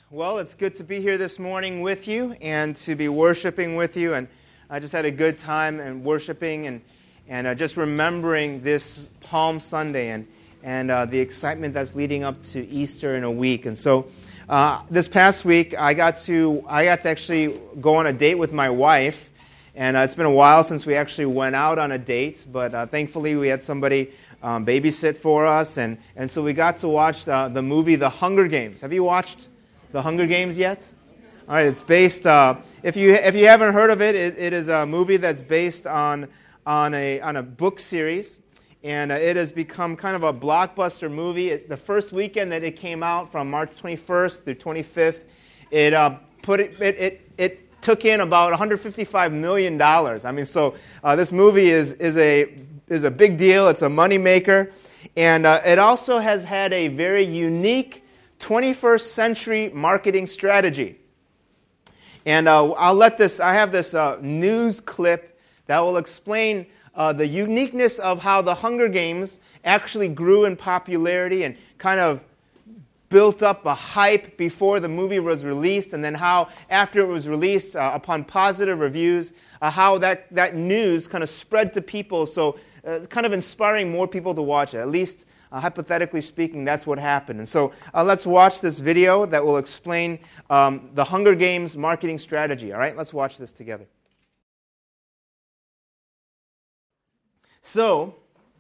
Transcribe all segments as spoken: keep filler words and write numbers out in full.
Well, it's good to be here this morning with you and to be worshiping with you. And I just had a good time and worshiping and and uh, just remembering this Palm Sunday and and uh, the excitement that's leading up to Easter in a week. And so uh, this past week, I got to I got to actually go on a date with my wife. And uh, it's been a while since we actually went out on a date, but uh, thankfully we had somebody um, babysit for us, and and so we got to watch the, the movie The Hunger Games. Have you watched The Hunger Games yet? All right, it's based. Uh, if you if you haven't heard of it, it, it is a movie that's based on on a on a book series, and uh, it has become kind of a blockbuster movie. It, the first weekend that it came out, from March twenty-first through twenty-fifth, it uh, put it it it. it took in about one hundred fifty-five million dollars. I mean, so uh, this movie is is a is a big deal. It's a moneymaker, and uh, it also has had a very unique twenty-first century marketing strategy. And uh, I'll let this. I have this uh, news clip that will explain uh, the uniqueness of how the Hunger Games actually grew in popularity and kind of built up a hype before the movie was released, and then how after it was released, uh, upon positive reviews, uh, how that, that news kind of spread to people, so uh, kind of inspiring more people to watch it. At least, uh, hypothetically speaking, that's what happened. And so uh, let's watch this video that will explain um, the Hunger Games marketing strategy. All right, let's watch this together. So,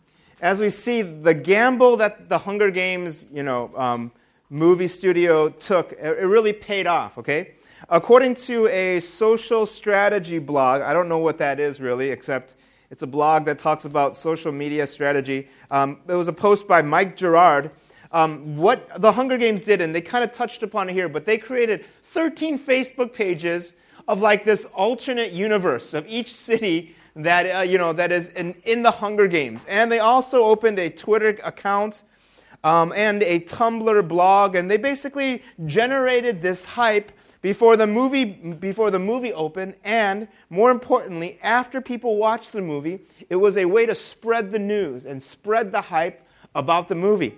as we see, the gamble that the Hunger Games, you know, um, movie studio took, it really paid off, okay? According to a social strategy blog, I don't know what that is really, except it's a blog that talks about social media strategy. Um, it was a post by Mike Gerard. Um, what the Hunger Games did, and they kind of touched upon it here, but they created thirteen Facebook pages of like this alternate universe of each city that, uh, you know, that is in, in the Hunger Games. And they also opened a Twitter account Um, and a Tumblr blog, and they basically generated this hype before the movie before the movie opened, and more importantly, after people watched the movie, it was a way to spread the news and spread the hype about the movie.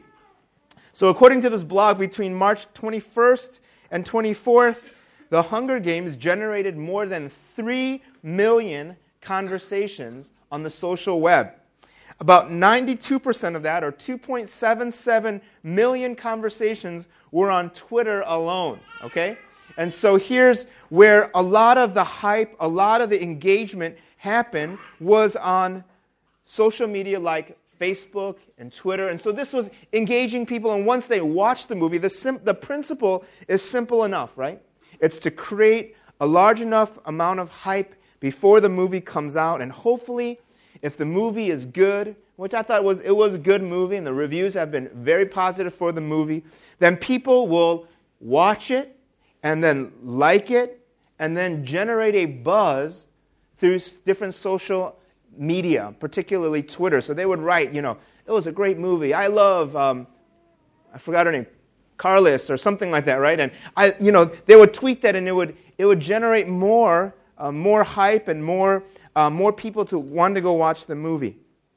So according to this blog, between March twenty-first and twenty-fourth, the Hunger Games generated more than three million conversations on the social web. About ninety-two percent of that, or two point seven seven million conversations, were on Twitter alone, okay? And so here's where a lot of the hype, a lot of the engagement happened was on social media like Facebook and Twitter. And so this was engaging people, and once they watched the movie, the, sim- the principle is simple enough, right? It's to create a large enough amount of hype before the movie comes out, and hopefully, if the movie is good, which I thought was it was a good movie, and the reviews have been very positive for the movie, then people will watch it and then like it and then generate a buzz through different social media, particularly Twitter. So they would write, you know, it was a great movie. I love, um, I forgot her name, Carlos or something like that, right? And I, you know, they would tweet that, and it would it would generate more uh, more hype and more. Uh, more people to want to go watch the movie.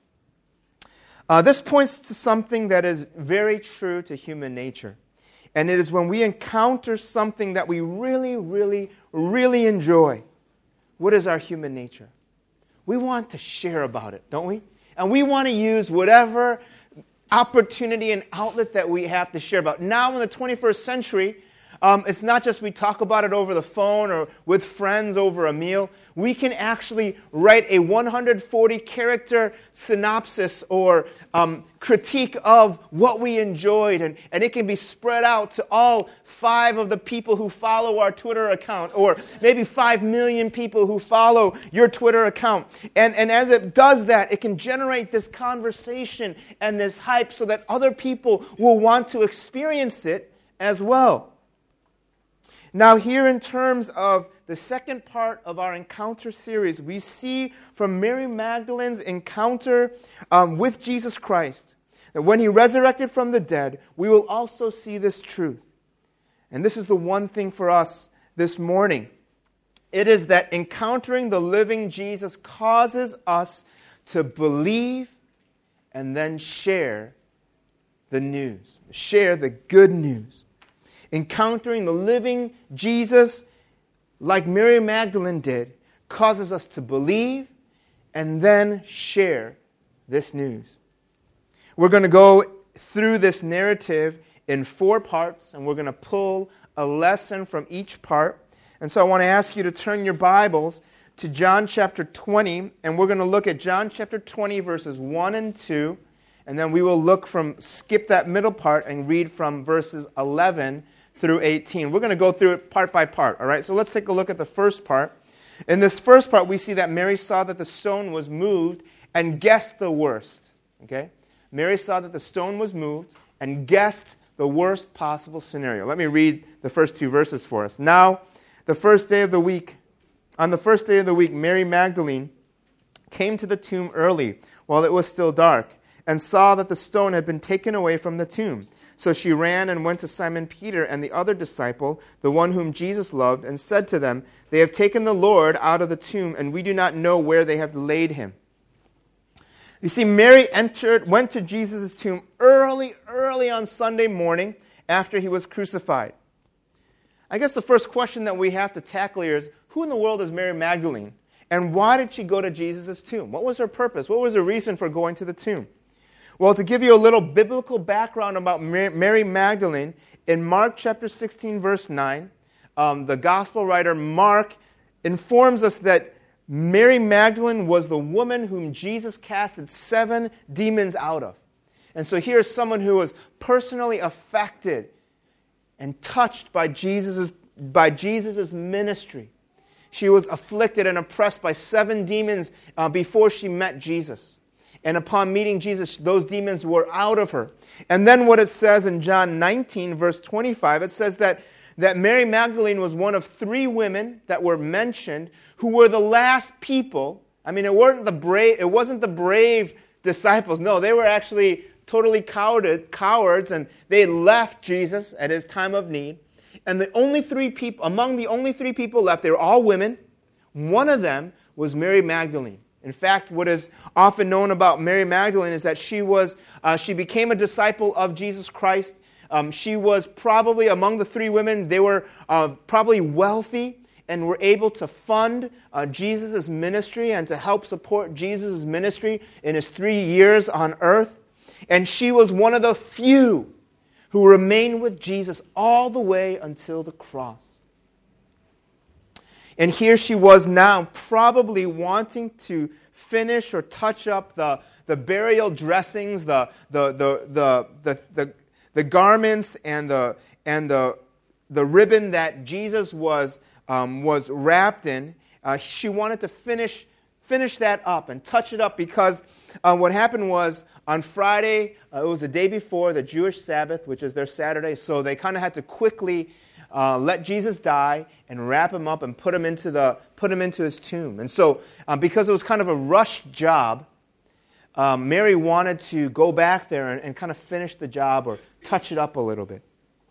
Uh, this points to something that is very true to human nature. And it is when we encounter something that we really, really, really enjoy. What is our human nature? We want to share about it, don't we? And we want to use whatever opportunity and outlet that we have to share about. Now in the twenty-first century, Um, it's not just we talk about it over the phone or with friends over a meal. We can actually write a one hundred forty character synopsis or um, critique of what we enjoyed, and, and it can be spread out to all five of the people who follow our Twitter account, or maybe five million people who follow your Twitter account. And, and as it does that, it can generate this conversation and this hype so that other people will want to experience it as well. Now here in terms of the second part of our encounter series, we see from Mary Magdalene's encounter um, with Jesus Christ that when he resurrected from the dead, we will also see this truth. And this is the one thing for us this morning. It is that encountering the living Jesus causes us to believe and then share the news, share the good news. Encountering the living Jesus, like Mary Magdalene did, causes us to believe and then share this news. We're going to go through this narrative in four parts, and we're going to pull a lesson from each part. And so I want to ask you to turn your Bibles to John chapter twenty, and we're going to look at John chapter twenty, verses one and two, and then we will look from, skip that middle part and read from verses eleven through eighteen. We're going to go through it part by part, all right? So let's take a look at the first part. In this first part, we see that Mary saw that the stone was moved and guessed the worst, okay? Mary saw that the stone was moved and guessed the worst possible scenario. Let me read the first two verses for us. Now, the first day of the week, on the first day of the week, Mary Magdalene came to the tomb early while it was still dark and saw that the stone had been taken away from the tomb. So she ran and went to Simon Peter and the other disciple, the one whom Jesus loved, and said to them, "They have taken the Lord out of the tomb, and we do not know where they have laid him." You see, Mary entered, went to Jesus' tomb early, early on Sunday morning after he was crucified. I guess the first question that we have to tackle here is, who in the world is Mary Magdalene? And why did she go to Jesus' tomb? What was her purpose? What was her reason for going to the tomb? Well, to give you a little biblical background about Mary Magdalene, in Mark chapter sixteen, verse nine, um, the gospel writer Mark informs us that Mary Magdalene was the woman whom Jesus casted seven demons out of. And so here's someone who was personally affected and touched by Jesus' by Jesus' ministry. She was afflicted and oppressed by seven demons uh, before she met Jesus. And upon meeting Jesus, those demons were out of her. And then what it says in John nineteen, verse twenty-five, it says that, that Mary Magdalene was one of three women that were mentioned who were the last people. I mean, it weren't the brave, it wasn't the brave disciples. No, they were actually totally cowarded, cowards, and they left Jesus at his time of need. And the only three people, among the only three people left, they were all women. One of them was Mary Magdalene. In fact, what is often known about Mary Magdalene is that she was, uh, she became a disciple of Jesus Christ. Um, she was probably, among the three women, they were uh, probably wealthy and were able to fund uh, Jesus' ministry and to help support Jesus' ministry in his three years on earth. And she was one of the few who remained with Jesus all the way until the cross. And here she was now, probably wanting to finish or touch up the, the burial dressings, the, the, the, the, the, the, the garments and the, and the, the ribbon that Jesus was, um, was wrapped in. Uh, she wanted to finish, finish that up and touch it up because uh, what happened was on Friday, uh, it was the day before the Jewish Sabbath, which is their Saturday, so they kind of had to quickly Uh, let Jesus die and wrap him up and put him into the put him into his tomb. And so, um, because it was kind of a rushed job, um, Mary wanted to go back there and, and kind of finish the job or touch it up a little bit.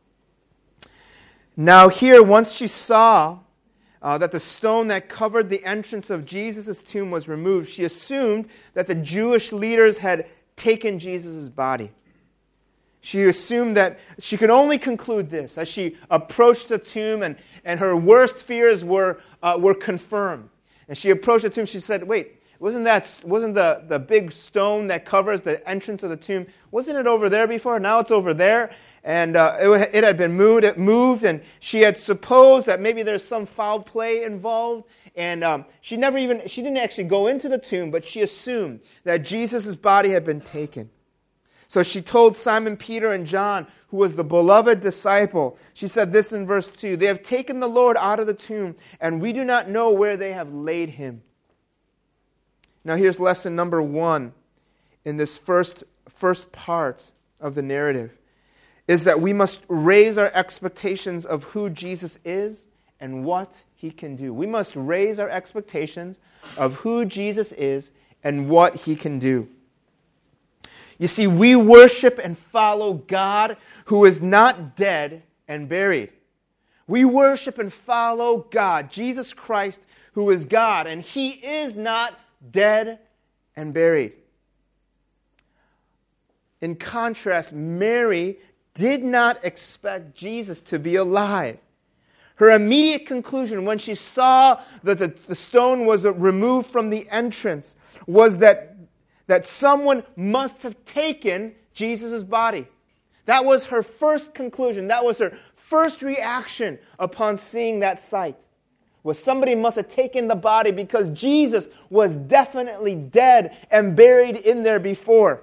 Now, here, once she saw uh, that the stone that covered the entrance of Jesus' tomb was removed, she assumed that the Jewish leaders had taken Jesus' body. She assumed that she could only conclude this as she approached the tomb, and, and her worst fears were uh, were confirmed. And she approached the tomb. She said, "Wait, wasn't that wasn't the, the big stone that covers the entrance of the tomb? Wasn't it over there before? Now it's over there." And uh, it, it had been moved, it moved, and she had supposed that maybe there's some foul play involved. And um, she never even she didn't actually go into the tomb, but she assumed that Jesus' body had been taken. So she told Simon Peter and John, who was the beloved disciple, she said this in verse two, "They have taken the Lord out of the tomb, and we do not know where they have laid him." Now here's lesson number one in this first, first part of the narrative, is that we must raise our expectations of who Jesus is and what he can do. We must raise our expectations of who Jesus is and what he can do. You see, we worship and follow God who is not dead and buried. We worship and follow God, Jesus Christ, who is God, and he is not dead and buried. In contrast, Mary did not expect Jesus to be alive. Her immediate conclusion when she saw that the, the stone was removed from the entrance was that, that someone must have taken Jesus' body. That was her first conclusion. That was her first reaction upon seeing that sight. Was somebody must have taken the body because Jesus was definitely dead and buried in there before.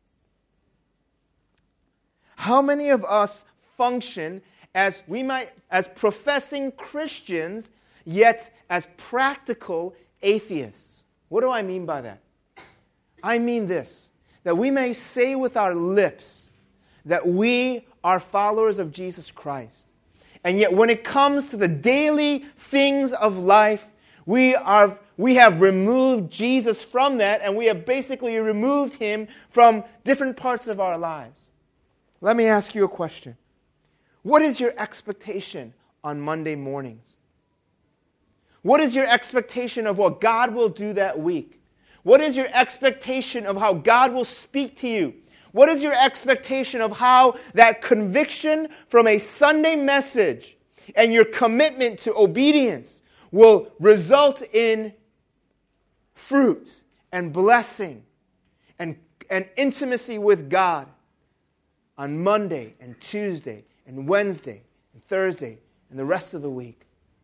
How many of us function as we might as professing Christians, yet as practical atheists? What do I mean by that? I mean this, that we may say with our lips that we are followers of Jesus Christ. And yet when it comes to the daily things of life, we are we have removed Jesus from that, and we have basically removed Him from different parts of our lives. Let me ask you a question. What is your expectation on Monday mornings? What is your expectation of what God will do that week? What is your expectation of how God will speak to you? What is your expectation of how that conviction from a Sunday message and your commitment to obedience will result in fruit and blessing and, and intimacy with God on Monday and Tuesday and Wednesday and Thursday and the rest of the week?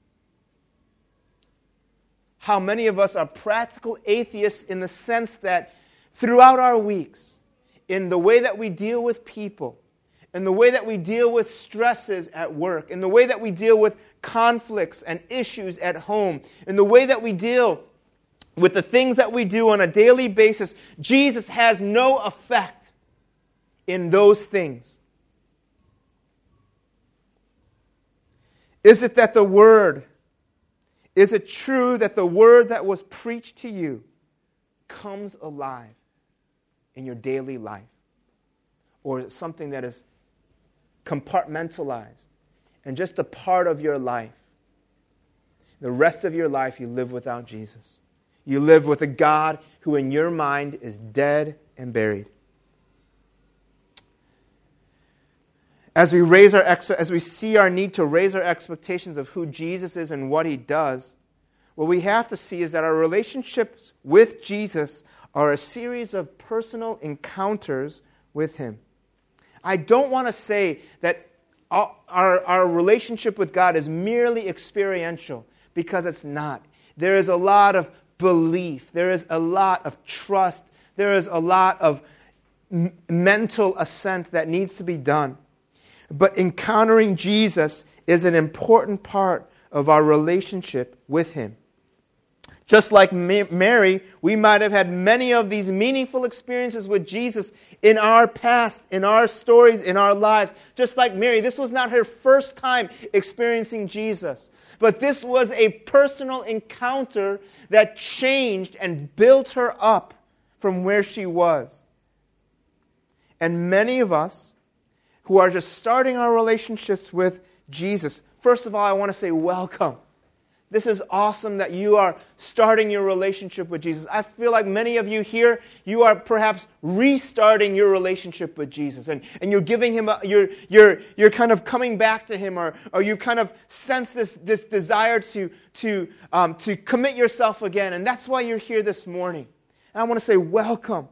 How many of us are practical atheists in the sense that throughout our weeks, in the way that we deal with people, in the way that we deal with stresses at work, in the way that we deal with conflicts and issues at home, in the way that we deal with the things that we do on a daily basis, Jesus has no effect in those things? Is it that the Word, is it true that the Word that was preached to you comes alive in your daily life? Or is it something that is compartmentalized and just a part of your life? The rest of your life you live without Jesus. You live with a God who in your mind is dead and buried. As we raise our ex- as we see our need to raise our expectations of who Jesus is and what He does, what we have to see is that our relationships with Jesus are a series of personal encounters with Him. I don't want to say that our, our, our relationship with God is merely experiential, because it's not. There is a lot of belief. There is a lot of trust. There is a lot of m- mental assent that needs to be done. But encountering Jesus is an important part of our relationship with Him. Just like Mary, we might have had many of these meaningful experiences with Jesus in our past, in our stories, in our lives. Just like Mary, this was not her first time experiencing Jesus. But this was a personal encounter that changed and built her up from where she was. And many of us who are just starting our relationships with Jesus, first of all, I want to say welcome. This is awesome that you are starting your relationship with Jesus. I feel like many of you here, you are perhaps restarting your relationship with Jesus. And, and you're giving Him, a, you're, you're, you're kind of coming back to Him, or, or you kind of sense this, this desire to, to, um, to commit yourself again. And that's why you're here this morning. And I want to say welcome.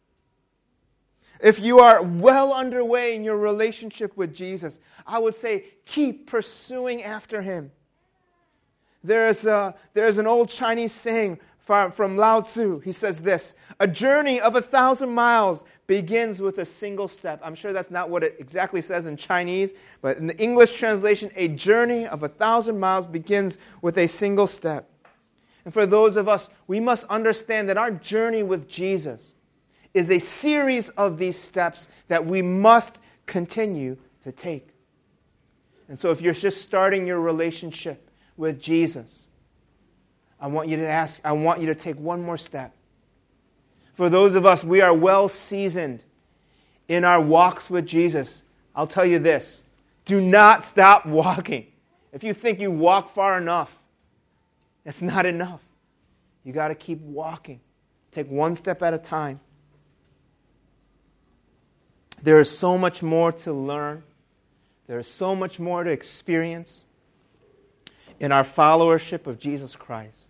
If you are well underway in your relationship with Jesus, I would say keep pursuing after Him. There's, a, there's an old Chinese saying from, from Lao Tzu. He says this: a journey of a thousand miles begins with a single step. I'm sure that's not what it exactly says in Chinese, but in the English translation, a journey of a thousand miles begins with a single step. And for those of us, we must understand that our journey with Jesus is a series of these steps that we must continue to take. And so if you're just starting your relationship with Jesus, I want you to ask, I want you to take one more step. For those of us, we are well seasoned in our walks with Jesus. I'll tell you this: do not stop walking. If you think you walk far enough, that's not enough. You got to keep walking. Take one step at a time. There is so much more to learn. There is so much more to experience in our followership of Jesus Christ.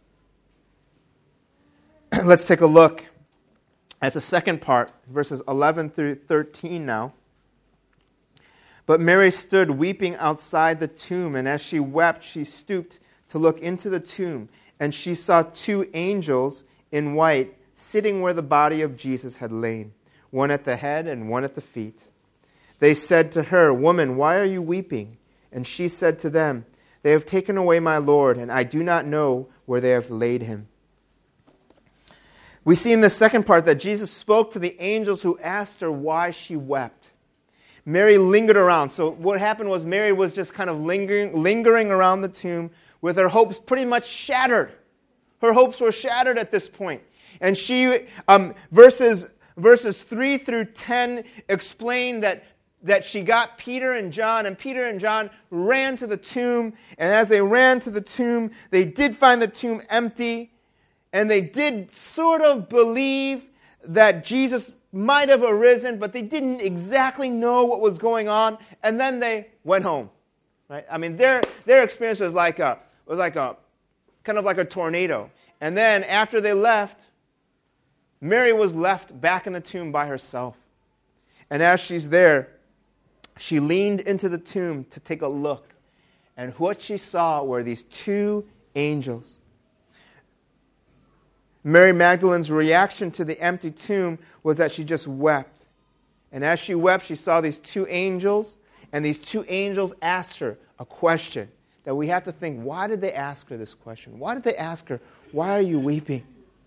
Let's take a look at the second part, verses eleven through thirteen now. But Mary stood weeping outside the tomb, and as she wept, she stooped to look into the tomb, and she saw two angels in white sitting where the body of Jesus had lain, one at the head and one at the feet. They said to her, "Woman, why are you weeping?" And she said to them, "They have taken away my Lord, and I do not know where they have laid him." We see in the second part that Jesus spoke to the angels who asked her why she wept. Mary lingered around. So what happened was Mary was just kind of lingering, lingering around the tomb with her hopes pretty much shattered. Her hopes were shattered at this point. And she, um, verses verses three through ten explain that, that she got Peter and John, and Peter and John ran to the tomb. And as they ran to the tomb, they did find the tomb empty. And they did sort of believe that Jesus might have arisen, but they didn't exactly know what was going on. And then they went home. Right? I mean, their their experience was like a was like a kind of like a tornado. And then after they left, Mary was left back in the tomb by herself. And as she's there, she leaned into the tomb to take a look. And what she saw were these two angels. Mary Magdalene's reaction to the empty tomb was that she just wept. And as she wept, she saw these two angels, and these two angels asked her a question that we have to think, why did they ask her this question? Why did they ask her, why are you weeping?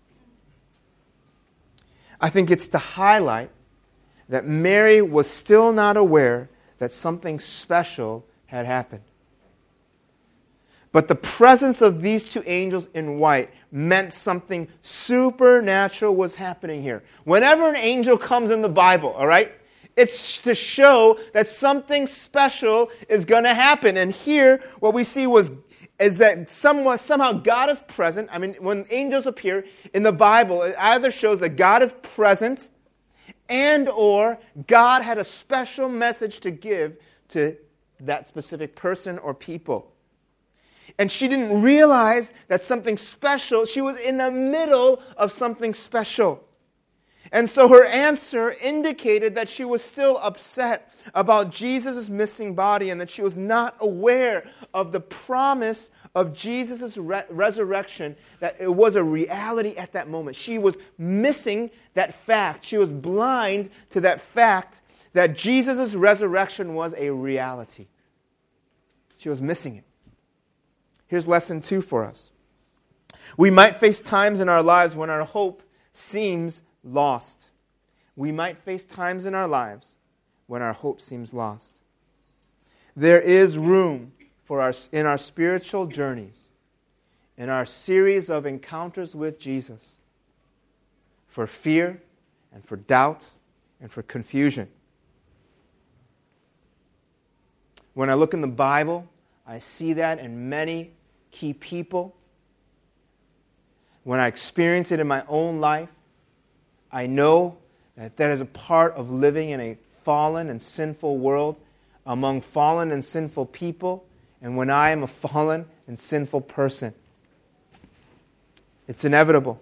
I think it's to highlight that Mary was still not aware that something special had happened. But the presence of these two angels in white meant something supernatural was happening here. Whenever an angel comes in the Bible, all right, it's to show that something special is going to happen. And here, what we see was is that somewhat, somehow God is present. I mean, when angels appear in the Bible, it either shows that God is present and or God had a special message to give to that specific person or people. And she didn't realize that something special, she was in the middle of something special. And so her answer indicated that she was still upset about Jesus' missing body and that she was not aware of the promise of Jesus' re- resurrection, that it was a reality at that moment. She was missing that fact. She was blind to that fact that Jesus' resurrection was a reality. She was missing it. Here's lesson two for us. We might face times in our lives when our hope seems lost. We might face times in our lives when our hope seems lost. There is room for our in our spiritual journeys, in our series of encounters with Jesus, for fear and for doubt and for confusion. When I look in the Bible, I see that in many key people. When I experience it in my own life, I know that that is a part of living in a fallen and sinful world among fallen and sinful people, and when I am a fallen and sinful person. It's inevitable.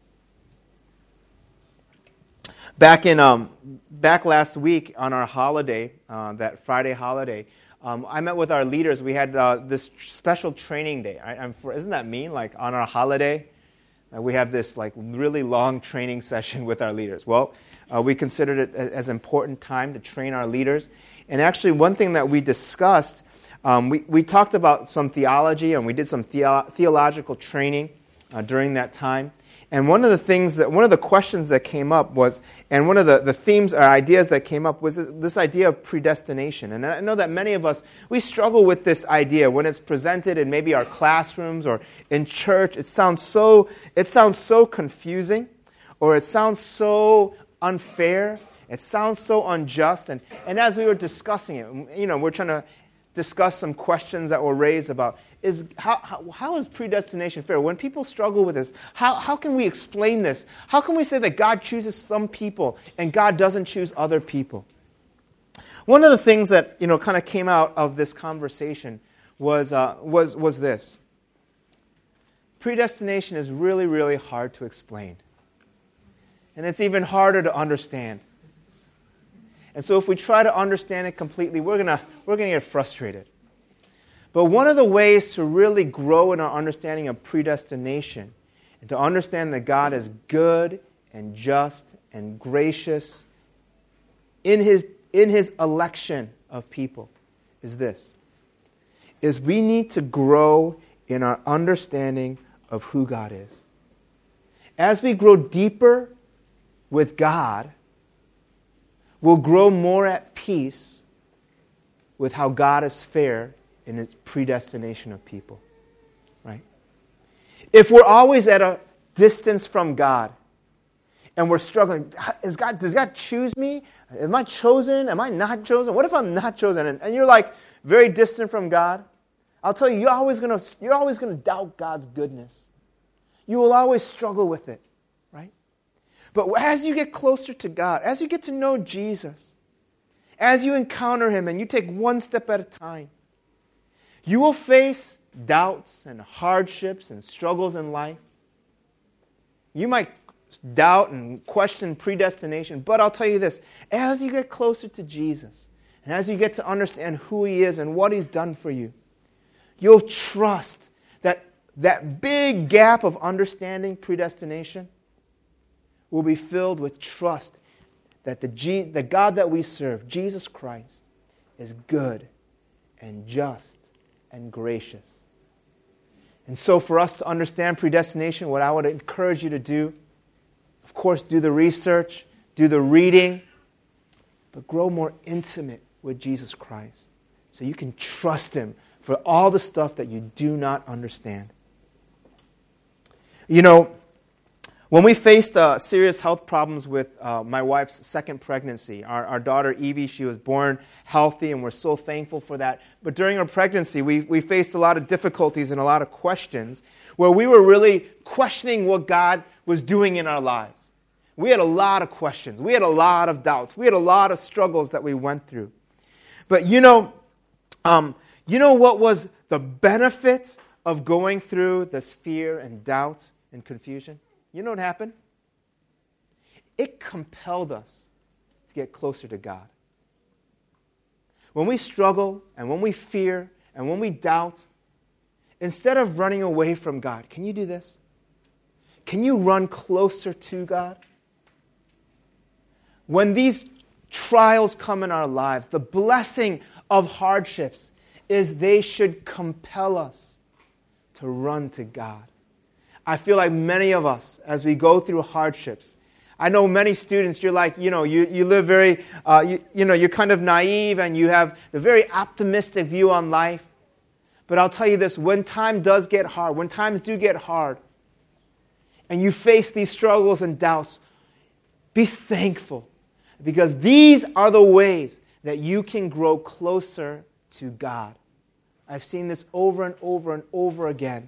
Back in um, back last week on our holiday, uh, that Friday holiday, Um, I met with our leaders. We had uh, this special training day. I, I'm for, isn't that mean? Like on our holiday, uh, we have this like really long training session with our leaders. Well, uh, we considered it as an important time to train our leaders. And actually, one thing that we discussed, um, we, we talked about some theology, and we did some theo- theological training uh, during that time. And one of the things that, one of the questions that came up was, and one of the, the themes or ideas that came up was this idea of predestination. And I know that many of us, we struggle with this idea when it's presented in maybe our classrooms or in church. It sounds so, it sounds so confusing, or it sounds so unfair. It sounds so unjust. And, and as we were discussing it, you know, we're trying to discuss some questions that were raised about is how, how, how is predestination fair? When people struggle with this, how, how can we explain this? How can we say that God chooses some people and God doesn't choose other people? One of the things that, you know, kind of came out of this conversation was, uh, was, was this. Predestination is really, really hard to explain. And it's even harder to understand. And so if we try to understand it completely, we're going to we're going to get frustrated. But one of the ways to really grow in our understanding of predestination and to understand that God is good and just and gracious in his, in his election of people is this, is we need to grow in our understanding of who God is. As we grow deeper with God, we'll grow more at peace with how God is fair in its predestination of people. Right? If we're always at a distance from God and we're struggling, is God, does God choose me? Am I chosen? Am I not chosen? What if I'm not chosen? And, and you're like very distant from God. I'll tell you, you're always going to you're always going to doubt God's goodness. You will always struggle with it, right? But as you get closer to God, as you get to know Jesus, as you encounter Him and you take one step at a time, you will face doubts and hardships and struggles in life. You might doubt and question predestination, but I'll tell you this, as you get closer to Jesus, and as you get to understand who He is and what He's done for you, you'll trust that that big gap of understanding predestination will be filled with trust that the, G, the God that we serve, Jesus Christ, is good and just and gracious. And so for us to understand predestination, what I would encourage you to do, of course, do the research, do the reading, but grow more intimate with Jesus Christ so you can trust Him for all the stuff that you do not understand. You know, when we faced uh, serious health problems with uh, my wife's second pregnancy, our, our daughter Evie, she was born healthy, and we're so thankful for that. But during her pregnancy, we, we faced a lot of difficulties and a lot of questions where we were really questioning what God was doing in our lives. We had a lot of questions. We had a lot of doubts. We had a lot of struggles that we went through. But you know, um, you know what was the benefit of going through this fear and doubt and confusion? You know what happened? It compelled us to get closer to God. When we struggle and when we fear and when we doubt, instead of running away from God, can you do this? Can you run closer to God? When these trials come in our lives, the blessing of hardships is they should compel us to run to God. I feel like many of us, as we go through hardships, I know many students, you're like, you know, you, you live very, uh, you, you know, you're kind of naive and you have a very optimistic view on life. But I'll tell you this, when time does get hard, when times do get hard, and you face these struggles and doubts, be thankful. Because these are the ways that you can grow closer to God. I've seen this over and over and over again.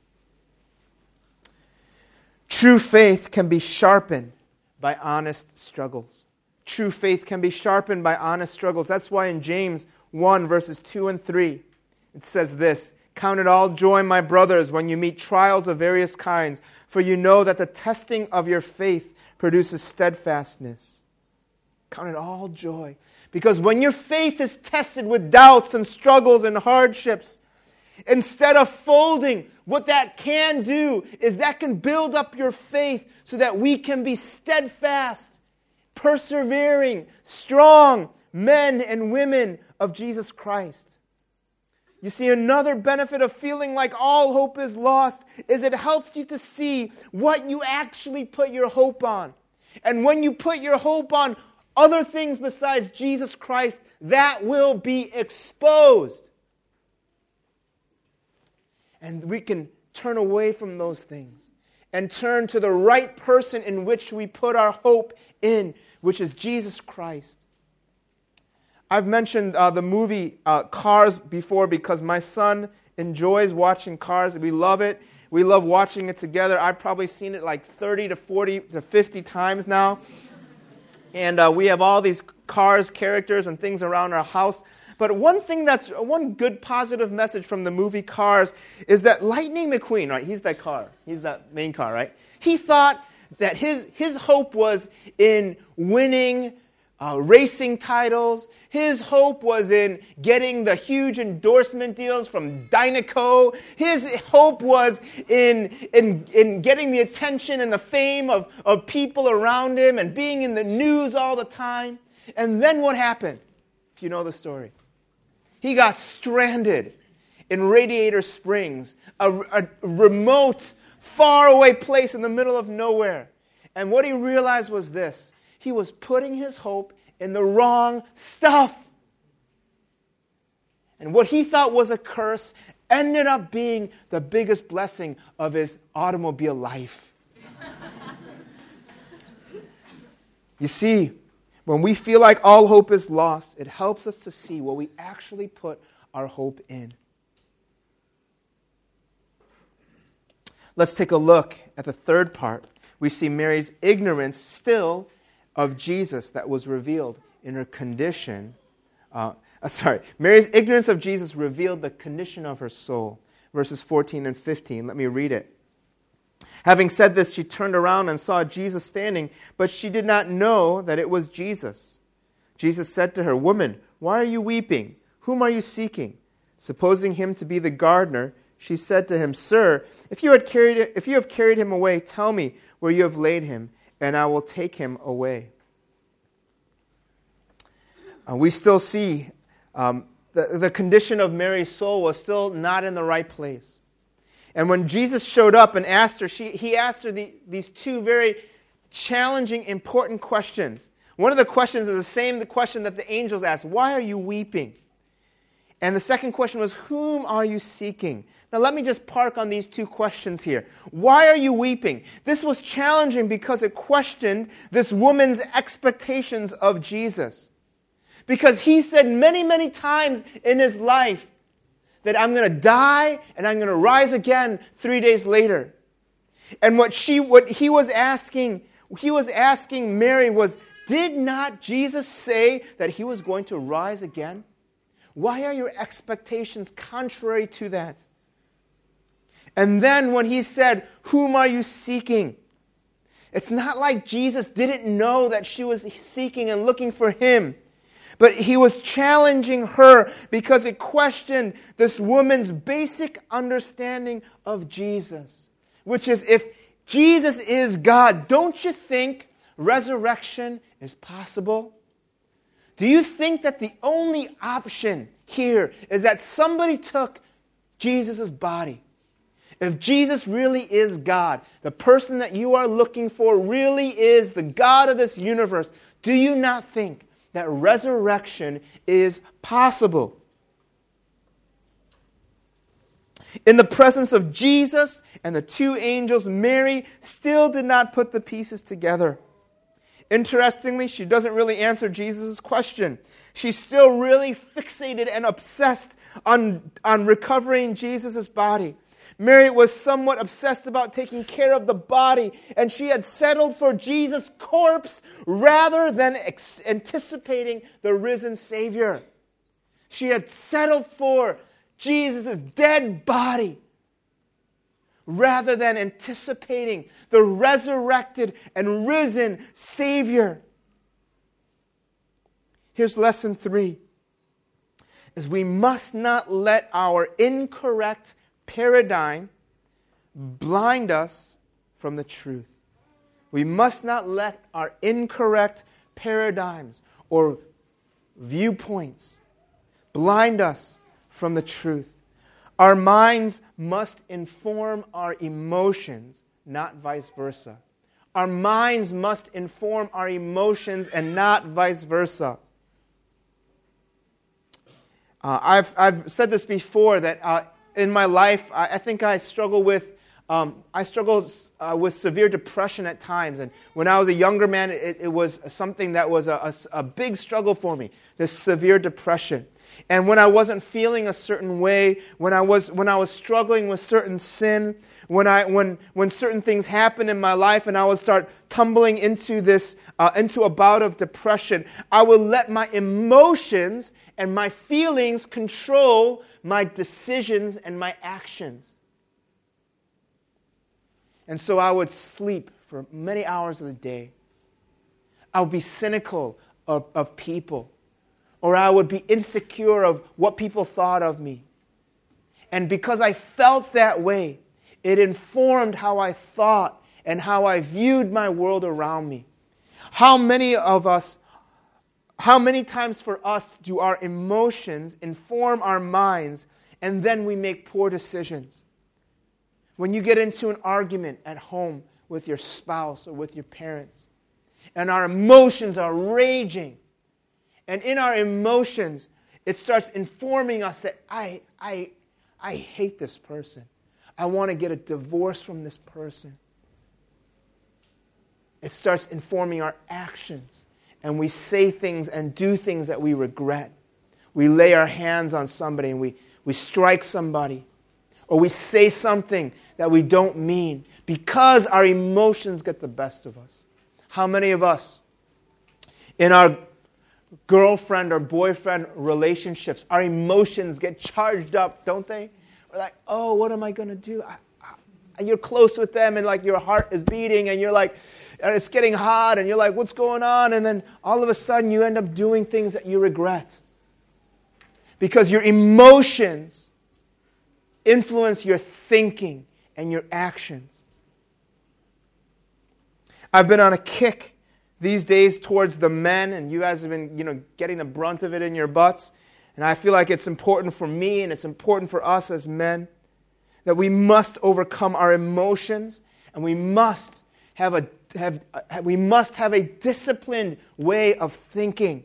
True faith can be sharpened by honest struggles. True faith can be sharpened by honest struggles. That's why in James one, verses two and three, it says this, "Count it all joy, my brothers, when you meet trials of various kinds, for you know that the testing of your faith produces steadfastness." Count it all joy. Because when your faith is tested with doubts and struggles and hardships, instead of folding, what that can do is that can build up your faith so that we can be steadfast, persevering, strong men and women of Jesus Christ. You see, another benefit of feeling like all hope is lost is it helps you to see what you actually put your hope on. And when you put your hope on other things besides Jesus Christ, that will be exposed. And we can turn away from those things and turn to the right person in which we put our hope in, which is Jesus Christ. I've mentioned uh, the movie uh, Cars before because my son enjoys watching Cars. We love it. We love watching it together. I've probably seen it like thirty to forty to fifty times now. And uh, we have all these cars, characters, and things around our house. But one thing that's, one good positive message from the movie Cars is that Lightning McQueen, right, he's that car, he's that main car, right? He thought that his, his hope was in winning uh, racing titles. His hope was in getting the huge endorsement deals from Dynaco. His hope was in, in, in getting the attention and the fame of, of people around him and being in the news all the time. And then what happened? If you know the story. He got stranded in Radiator Springs, a, a remote, faraway place in the middle of nowhere. And what he realized was this. He was putting his hope in the wrong stuff. And what he thought was a curse ended up being the biggest blessing of his automobile life. You see, when we feel like all hope is lost, it helps us to see what we actually put our hope in. Let's take a look at the third part. We see Mary's ignorance still of Jesus that was revealed in her condition. Uh, sorry, Mary's ignorance of Jesus revealed the condition of her soul. Verses fourteen and fifteen. Let me read it. Having said this, she turned around and saw Jesus standing, but she did not know that it was Jesus. Jesus said to her, "Woman, why are you weeping? Whom are you seeking?" Supposing him to be the gardener, she said to him, "Sir, if you had carried it, if you have carried him away, tell me where you have laid him, and I will take him away." Uh, we still see um, the, the condition of Mary's soul was still not in the right place. And when Jesus showed up and asked her, she, he asked her the, these two very challenging, important questions. One of the questions is the same the question that the angels asked. Why are you weeping? And the second question was, whom are you seeking? Now let me just park on these two questions here. Why are you weeping? This was challenging because it questioned this woman's expectations of Jesus. Because he said many, many times in his life that I'm going to die and I'm going to rise again three days later. And what she, what he was asking, he was asking Mary was, did not Jesus say that he was going to rise again? Why are your expectations contrary to that? And then when he said, whom are you seeking? It's not like Jesus didn't know that she was seeking and looking for him. But he was challenging her because it questioned this woman's basic understanding of Jesus. Which is, if Jesus is God, don't you think resurrection is possible? Do you think that the only option here is that somebody took Jesus' body? If Jesus really is God, the person that you are looking for really is the God of this universe, do you not think that resurrection is possible? In the presence of Jesus and the two angels, Mary still did not put the pieces together. Interestingly, she doesn't really answer Jesus' question. She's still really fixated and obsessed on, on recovering Jesus' body. Mary was somewhat obsessed about taking care of the body, and she had settled for Jesus' corpse rather than ex- anticipating the risen Savior. She had settled for Jesus' dead body rather than anticipating the resurrected and risen Savior. Here's lesson three, is we must not let our incorrect paradigm blind us from the truth. We must not let our incorrect paradigms or viewpoints blind us from the truth. Our minds must inform our emotions, not vice versa. Our minds must inform our emotions and not vice versa. Uh, I've, I've said this before that uh, in my life, I, I think I struggle with um, I struggle uh, with severe depression at times. And when I was a younger man, it, it was something that was a, a, a big struggle for me, this severe depression. And when I wasn't feeling a certain way, when I was when I was struggling with certain sin, when I when when certain things happened in my life, and I would start tumbling into this uh, into a bout of depression, I would let my emotions and my feelings control my decisions and my actions. And so I would sleep for many hours of the day. I would be cynical of, of people. Or I would be insecure of what people thought of me. And because I felt that way, it informed how I thought and how I viewed my world around me. How many of us, how many times for us do our emotions inform our minds and then we make poor decisions? When you get into an argument at home with your spouse or with your parents, and our emotions are raging, and in our emotions, it starts informing us that I, I, I hate this person. I want to get a divorce from this person. It starts informing our actions, and we say things and do things that we regret. We lay our hands on somebody and we, we strike somebody, or we say something that we don't mean because our emotions get the best of us. How many of us in our girlfriend or boyfriend relationships, our emotions get charged up, don't they? We're like, oh, what am I going to do? I, I, you're close with them and like your heart is beating and you're like, and it's getting hot and you're like, what's going on? And then all of a sudden you end up doing things that you regret. Because your emotions influence your thinking and your actions. I've been on a kick these days towards the men, and you guys have been, you know, getting the brunt of it in your butts. And I feel like it's important for me and it's important for us as men that we must overcome our emotions, and we must have a have we must have a disciplined way of thinking.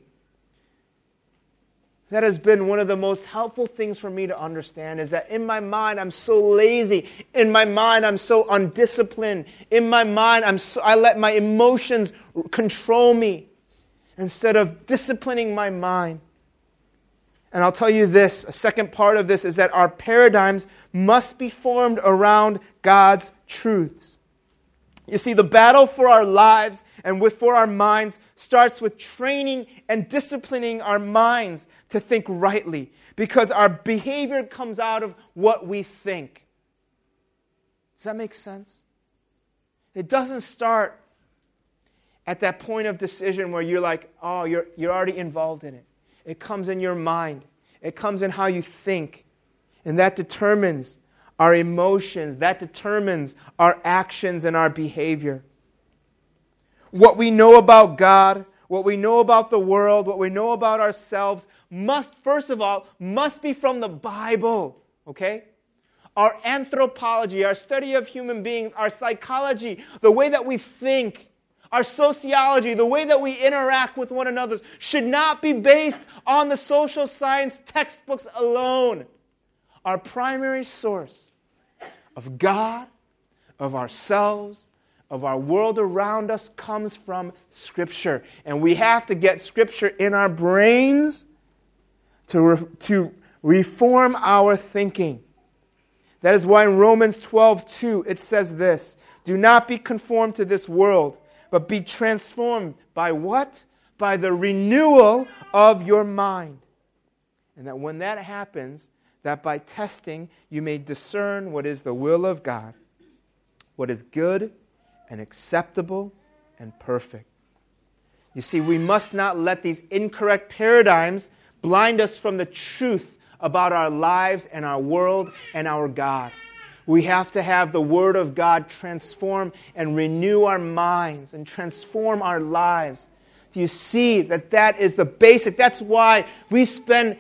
That has been one of the most helpful things for me to understand, is that in my mind I'm so lazy. In my mind I'm so undisciplined. In my mind I'm so, I let my emotions control me instead of disciplining my mind. And I'll tell you this, a second part of this is that our paradigms must be formed around God's truths. You see, the battle for our lives and with for our minds starts with training and disciplining our minds to think rightly, because our behavior comes out of what we think. Does that make sense? It doesn't start at that point of decision where you're like, oh, you're, you're already involved in it. It comes in your mind. It comes in how you think. And that determines our emotions. That determines our actions and our behavior. What we know about God, what we know about the world, what we know about ourselves must, first of all, must be from the Bible, okay? Our anthropology, our study of human beings, our psychology, the way that we think, our sociology, the way that we interact with one another should not be based on the social science textbooks alone. Our primary source of God, of ourselves, of our world around us comes from Scripture. And we have to get Scripture in our brains to, re- to reform our thinking. That is why in Romans twelve two it says this, do not be conformed to this world, but be transformed by what? By the renewal of your mind. And that when that happens, that by testing you may discern what is the will of God, what is good and acceptable and perfect. You see, we must not let these incorrect paradigms blind us from the truth about our lives and our world and our God. We have to have the Word of God transform and renew our minds and transform our lives. Do you see that that is the basic? That's why we spend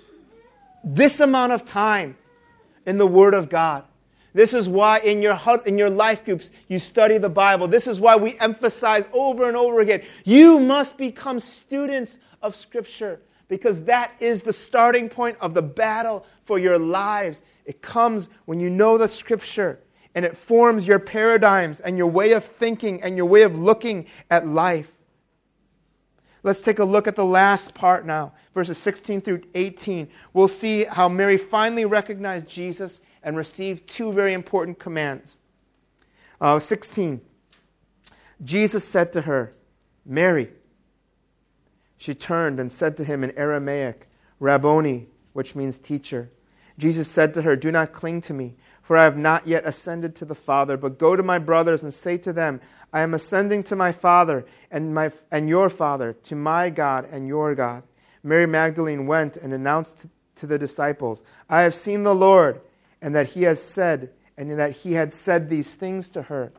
this amount of time in the Word of God. This is why in your in your life groups you study the Bible. This is why we emphasize over and over again, you must become students of Scripture, because that is the starting point of the battle for your lives. It comes when you know the Scripture, and it forms your paradigms and your way of thinking and your way of looking at life. Let's take a look at the last part now, verses sixteen through eighteen. We'll see how Mary finally recognized Jesus and received two very important commands. Uh, sixteen. Jesus said to her, "Mary." She turned and said to him in Aramaic, "Rabboni," which means teacher. Jesus said to her, "Do not cling to me, for I have not yet ascended to the Father, but go to my brothers and say to them, I am ascending to my Father and my and your Father, to my God and your God." Mary Magdalene went and announced to the disciples, "I have seen the Lord," and that he has said, and that he had said these things to her.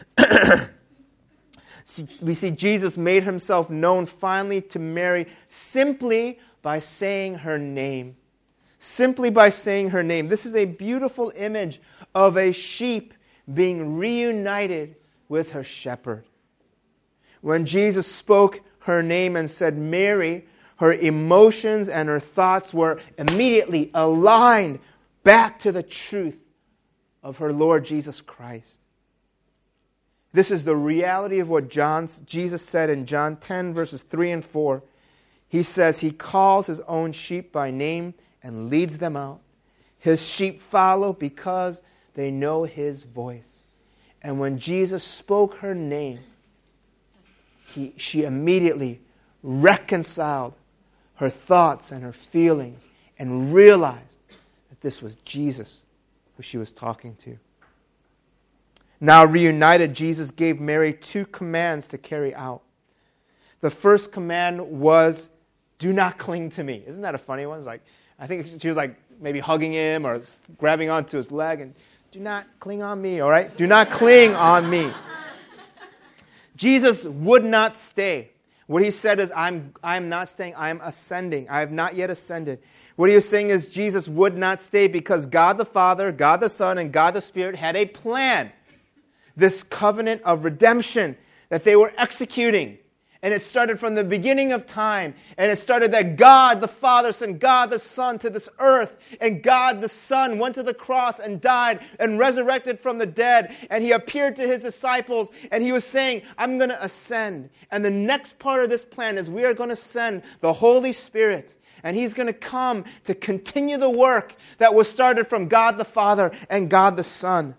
We see Jesus made himself known finally to Mary simply by saying her name. Simply by saying her name. This is a beautiful image of a sheep being reunited with her shepherd. When Jesus spoke her name and said Mary, her emotions and her thoughts were immediately aligned back to the truth of her Lord Jesus Christ. This is the reality of what John, Jesus said in John ten, verses three and four. He says he calls his own sheep by name and leads them out. His sheep follow because they know his voice. And when Jesus spoke her name, he, she immediately reconciled her thoughts and her feelings and realized that this was Jesus who she was talking to. Now reunited, Jesus gave Mary two commands to carry out. The first command was, "Do not cling to me." Isn't that a funny one? It's like, I think she was like maybe hugging him or grabbing onto his leg and, "Do not cling on me," all right? Do not cling on me. Jesus would not stay. What he said is, I'm, I'm not staying, I'm ascending. I have not yet ascended. What he was saying is Jesus would not stay because God the Father, God the Son, and God the Spirit had a plan. This covenant of redemption that they were executing. And it started from the beginning of time. And it started that God the Father sent God the Son to this earth. And God the Son went to the cross and died and resurrected from the dead. And he appeared to his disciples. And he was saying, I'm going to ascend. And the next part of this plan is we are going to send the Holy Spirit. And he's going to come to continue the work that was started from God the Father and God the Son.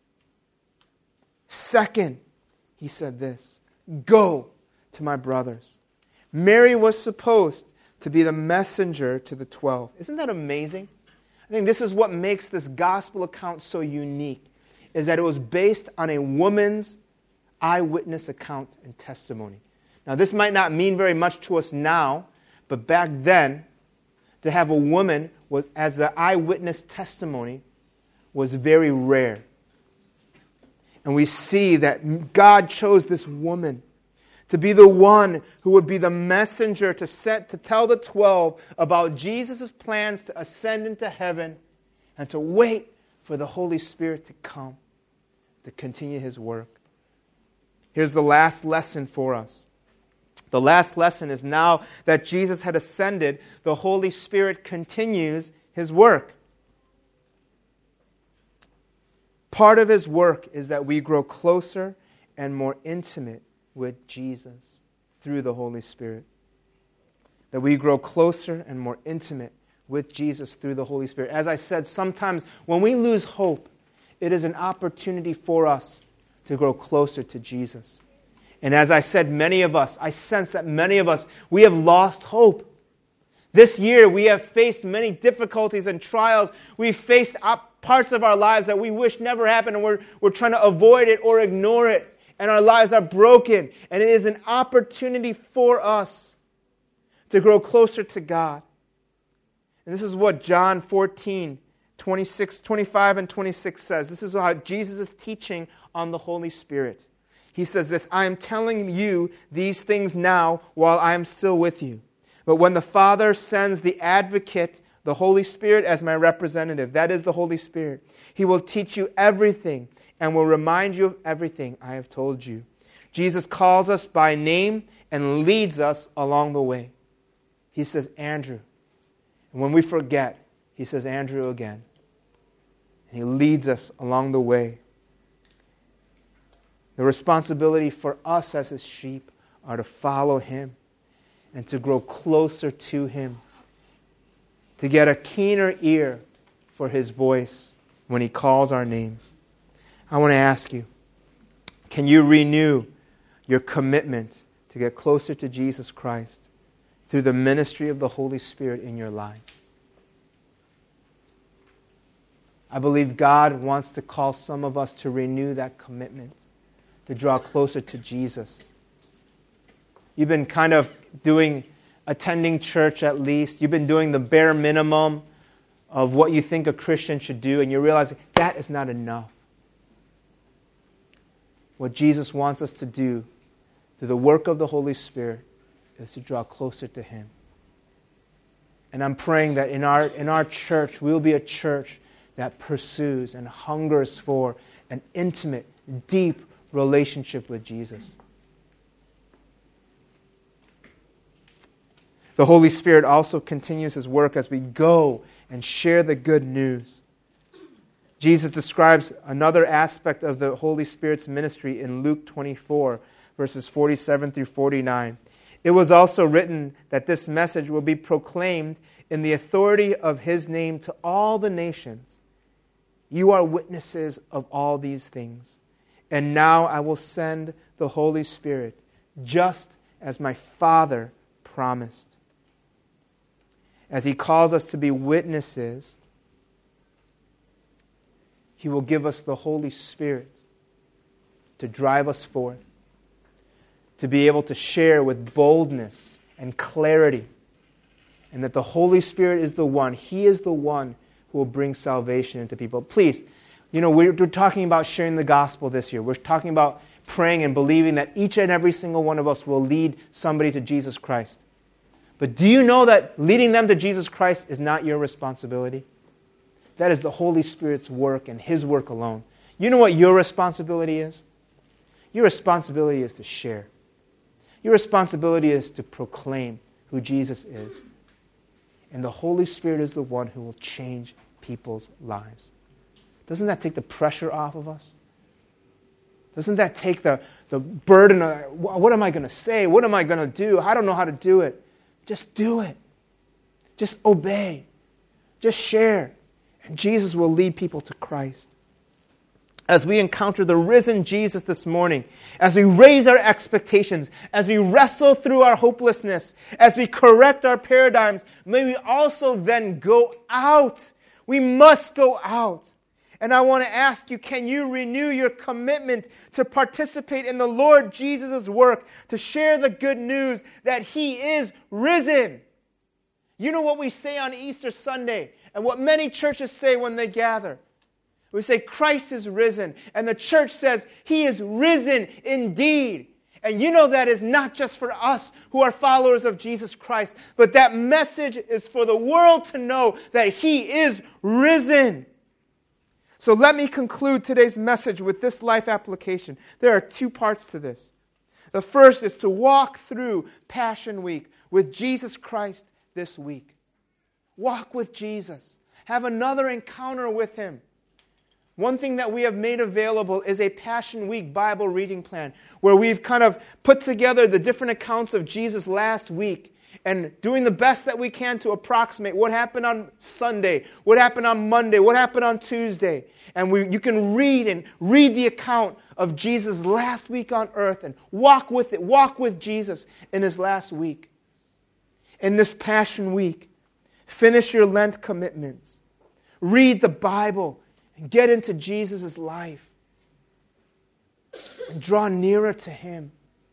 Second, he said this, "Go to my brothers." Mary was supposed to be the messenger to the twelve. Isn't that amazing? I think this is what makes this gospel account so unique, is that it was based on a woman's eyewitness account and testimony. Now, this might not mean very much to us now, but back then, to have a woman was, as the eyewitness testimony was very rare. And we see that God chose this woman to be the one who would be the messenger to set, to tell the twelve about Jesus' plans to ascend into heaven and to wait for the Holy Spirit to come to continue his work. Here's the last lesson for us. The last lesson is now that Jesus had ascended, the Holy Spirit continues his work. Part of his work is that we grow closer and more intimate with Jesus through the Holy Spirit. That we grow closer and more intimate with Jesus through the Holy Spirit. As I said, sometimes when we lose hope, it is an opportunity for us to grow closer to Jesus. And as I said, many of us, I sense that many of us, we have lost hope. This year, we have faced many difficulties and trials. We've faced up parts of our lives that we wish never happened, and we're, we're trying to avoid it or ignore it. And our lives are broken. And it is an opportunity for us to grow closer to God. And this is what John fourteen, twenty-six, twenty-five and twenty-six says. This is how Jesus is teaching on the Holy Spirit. He says this, "I am telling you these things now while I am still with you. But when the Father sends the advocate, the Holy Spirit, as my representative," that is the Holy Spirit, "he will teach you everything and will remind you of everything I have told you." Jesus calls us by name and leads us along the way. He says, "Andrew." And when we forget, he says, "Andrew" again. And he leads us along the way. The responsibility for us as his sheep are to follow him and to grow closer to Him, to get a keener ear for His voice when He calls our names. I want to ask you, can you renew your commitment to get closer to Jesus Christ through the ministry of the Holy Spirit in your life? I believe God wants to call some of us to renew that commitment, to draw closer to Jesus. You've been kind of doing, attending church at least. You've been doing the bare minimum of what you think a Christian should do, and you're realizing that is not enough. What Jesus wants us to do through the work of the Holy Spirit is to draw closer to Him. And I'm praying that in our, in our church, we'll be a church that pursues and hungers for an intimate, deep relationship with Jesus. The Holy Spirit also continues His work as we go and share the good news. Jesus describes another aspect of the Holy Spirit's ministry in Luke twenty-four, verses forty-seven through forty-nine. It was also written that this message will be proclaimed in the authority of His name to all the nations. You are witnesses of all these things. And now I will send the Holy Spirit, just as my Father promised. As He calls us to be witnesses, He will give us the Holy Spirit to drive us forth, to be able to share with boldness and clarity, and that the Holy Spirit is the one, He is the one who will bring salvation into people. Please, you know, we're, we're talking about sharing the gospel this year. We're talking about praying and believing that each and every single one of us will lead somebody to Jesus Christ. But do you know that leading them to Jesus Christ is not your responsibility? That is the Holy Spirit's work and His work alone. You know what your responsibility is? Your responsibility is to share. Your responsibility is to proclaim who Jesus is. And the Holy Spirit is the one who will change people's lives. Doesn't that take the pressure off of us? Doesn't that take the, the burden of, what am I going to say? What am I going to do? I don't know how to do it. Just do it. Just obey. Just share. And Jesus will lead people to Christ. As we encounter the risen Jesus this morning, as we raise our expectations, as we wrestle through our hopelessness, as we correct our paradigms, may we also then go out. We must go out. And I want to ask you, can you renew your commitment to participate in the Lord Jesus' work, to share the good news that He is risen? You know what we say on Easter Sunday, and what many churches say when they gather? We say, Christ is risen. And the church says, He is risen indeed. And you know that is not just for us who are followers of Jesus Christ, but that message is for the world to know that He is risen. So let me conclude today's message with this life application. There are two parts to this. The first is to walk through Passion Week with Jesus Christ this week. Walk with Jesus. Have another encounter with Him. One thing that we have made available is a Passion Week Bible reading plan, where we've kind of put together the different accounts of Jesus last week and doing the best that we can to approximate what happened on Sunday, what happened on Monday, what happened on Tuesday. And we, you can read and read the account of Jesus' last week on earth and walk with it, walk with Jesus in His last week. In this Passion Week, finish your Lent commitments. Read the Bible and get into Jesus' life. And draw nearer to Him.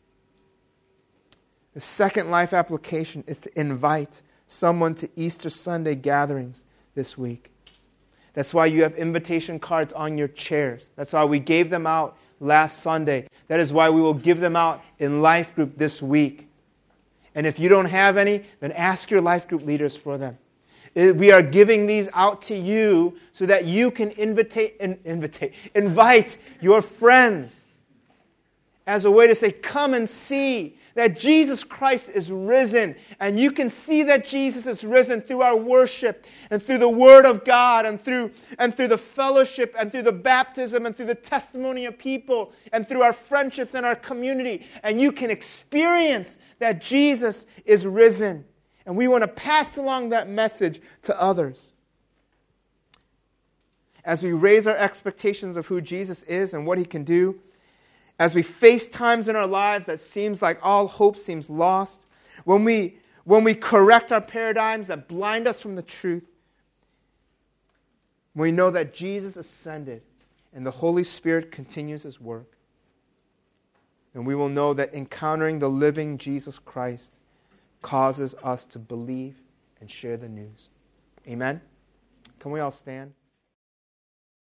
The second life application is to invite someone to Easter Sunday gatherings this week. That's why you have invitation cards on your chairs. That's why we gave them out last Sunday. That is why we will give them out in life group this week. And if you don't have any, then ask your life group leaders for them. We are giving these out to you so that you can invitate, invitate, invite your friends as a way to say, come and see that Jesus Christ is risen. And you can see that Jesus is risen through our worship and through the Word of God and through, and through the fellowship and through the baptism and through the testimony of people and through our friendships and our community. And you can experience that Jesus is risen. And we want to pass along that message to others. As we raise our expectations of who Jesus is and what He can do, as we face times in our lives that seems like all hope seems lost, when we, when we correct our paradigms that blind us from the truth, we know that Jesus ascended and the Holy Spirit continues His work. And we will know that encountering the living Jesus Christ causes us to believe and share the news. Amen? Can we all stand?